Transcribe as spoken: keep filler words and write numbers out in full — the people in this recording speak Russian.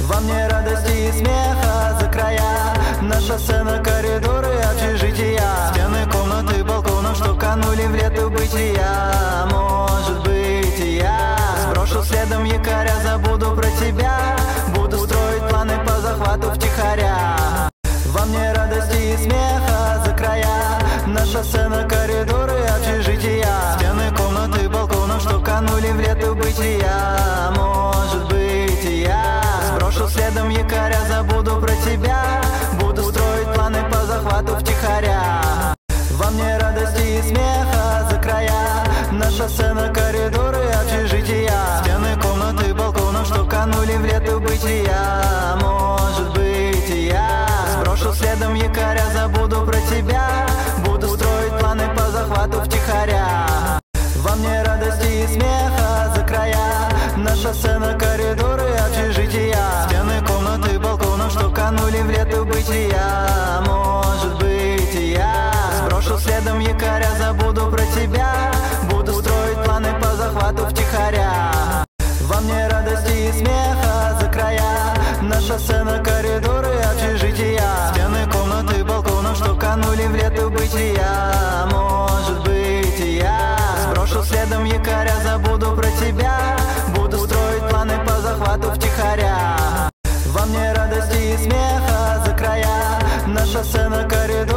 Во мне радости и смеха за края. На шоссе, на коридоры общежития, стены комнаты, балконов, что канули в лето бытия. Может быть, и я сброшу следом якоря, забуду про тебя, буду строить планы по захвату втихаря. Во мне радости и смеха за края. На шоссе, на коридоры общежития, стены комнаты, балконов, что канули в лето бытия. Может быть, и я сброшу следом якоря, забуду про тебя, буду строить планы по захвату втихаря. Во мне радости и смеха за края. На шоссе, на коридоры общежития, стены комнаты, балконов, что канули в лето бытия. Может быть, и я сброшу следом якоря, забуду про тебя, буду строить планы по захвату втихаря. Во мне радости и смеха за края. На шоссе, на коридоры общежития, стены комнаты, балконов, что канули в лето бытия. Может быть, и я сброшу следом якоря, забуду про тебя, буду строить планы по захвату втихаря. Во мне радости и смеха за края. На шоссе, на коридоры общежития, стены комнаты, балконов, что канули в лето бытия. Может быть, и я сброшу следом якоря, забуду про тебя, буду строить планы по захвату втихаря. Во мне радости и смеха за края. На шоссе, на коридоры